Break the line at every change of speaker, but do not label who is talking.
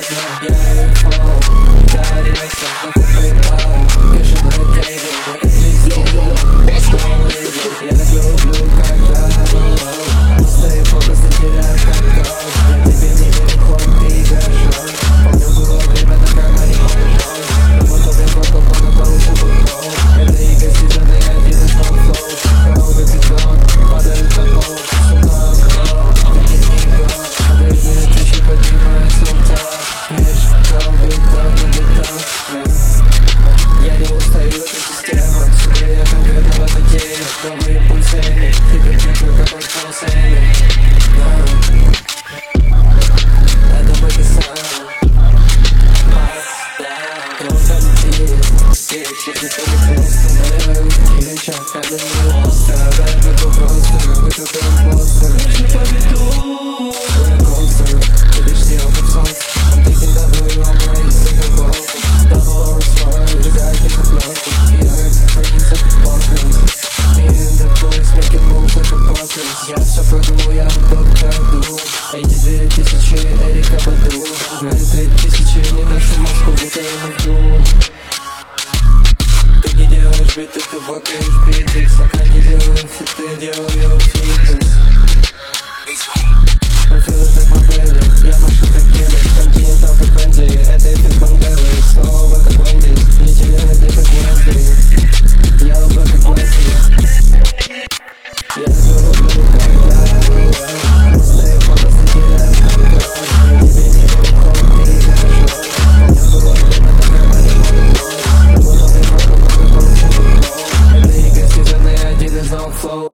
Я ufo, дари на PayPal, пишем ротейдинг, я так люблю, когда пустые фокусы теряют контроль. Я тебе не верю, хоть ты горжой. Помню было время, на кармане полный. Но потом я фотку на получу футбол. Это игра сезона, я один из фотфлоу. Кровый бетон, падают на пол. Сумно окно, ты не игрок. Одежды тысячи поднимают сумта. Видишь, кровый бетон на бетон. Я не устаю эту систему. Смотри, я конкретно в этой теме. Новые пульсели, теперь нет только под полсели. Это мой писал. Если ты не просто или чака для него. Страдать буду просто, вы тут импостер. Лишь не поведу.